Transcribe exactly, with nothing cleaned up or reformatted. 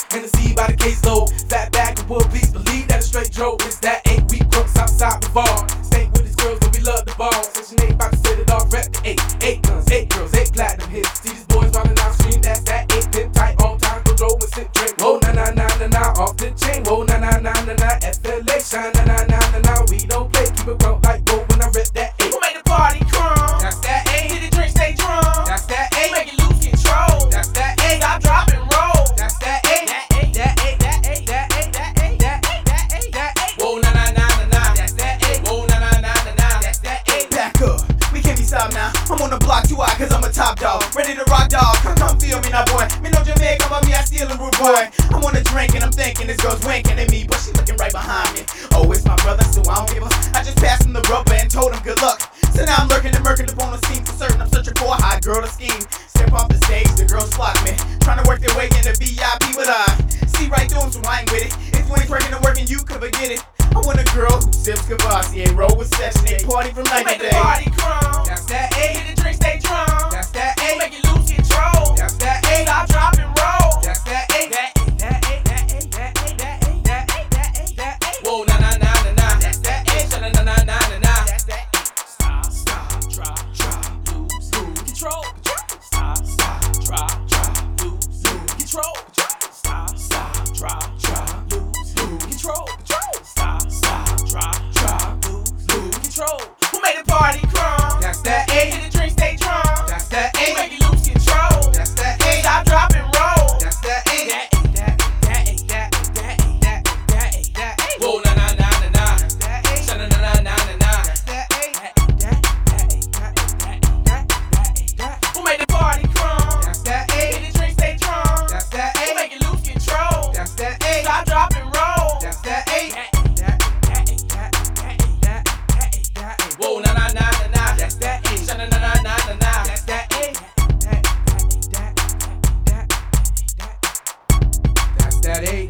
Hennessy by the case load. Fat bag of wood, please believe that a straight drove. It's that eight week crooks outside the bar. Stay with these girls, but we love the ball. Section eight, about to set it off, rep the eight. Eight guns, eight girls, eight platinum hits. See these boys running out stream, that's that eight pin tight on time. Go drove and sit drink. Whoa, na na na na na, off the chain. Whoa, na na na na na, F L A shine. Na na na na na, we don't play, keep it ground like whoa when I rep that eight. Who made the party crumb? That's that eight. Hit the drink, stay drunk. That's that eight. Make it lose control. That's that eight. Stop, drop, and roll. That's that eight. That eight, that eight, that eight, that eight, that eight, that eight, that eight, that eight. Whoa, na na na na na. That's that eight. Whoa, na na na na na. That's that eight. Back up, we can't be stopped now. I'm on the block too high, cause I'm a top dog. Ready to rock, dog. Come, come feel me now, boy. Me no Jamaica, but me I steal a rude boy. I'm on a drink and I'm thinking this girl's winking at me, but she looking right behind me. Oh, it's my brother, so I don't give a. I just passed him the rubber and told him good luck. So now I'm lurking and murking up on the scene for certain. I'm searching for a hot girl to scheme. Step off the stage, the girls flock me, trying to work their way into V I P, but I see right through them, so I ain't with it. If you ain't working and working, you could forget it. I want a girl who sips Cavassier, roll with Section eight, party from night to day. Make the party crumb. That's that eight. Hit the drink, stay drunk. That's that eight. Make it lose control. That's that eight. Stop, drop, and roll. That's that eight. That eight, that eight, that eight, that eight, that eight, that eight, that eight, that eight. Whoa, na na na na na. That's that eight. Na na na na na na. That's that eight. Stop, stop, drop, drop, lose, lose control. Stop, stop, drop, drop, lose, lose control. Stop, stop, drop, drop, lose, lose control. Stop, stop, drop, drop, lose, lose control. Who made the party crumb? That's that eight. Hit the drink, stay drunk. That's that Make eight. it lose control. That's that eight. Stop, drop, and roll. That's that eight. That eight, that eight, that eight, that eight, that eight, that eight, that eight. Whoa, na na na na na. That's that eight. Na na na na na na. That's that eight. That eight, that eight, that eight, that eight, that eight, that eight, that eight. Who made the party crumb? That's that eight. Hit the drink, stay drunk. That's that Who eight. make it lose control? That's that eight. Stop, drop, and roll. That's that eight. That eight, that eight, that eight, that eight, that eight, that eight, that eight. Whoa, na na na na na. That's that eight. Na na na na na na. That's that eight. That eight, that eight, that eight, that eight, that eight, that eight. That's that eight.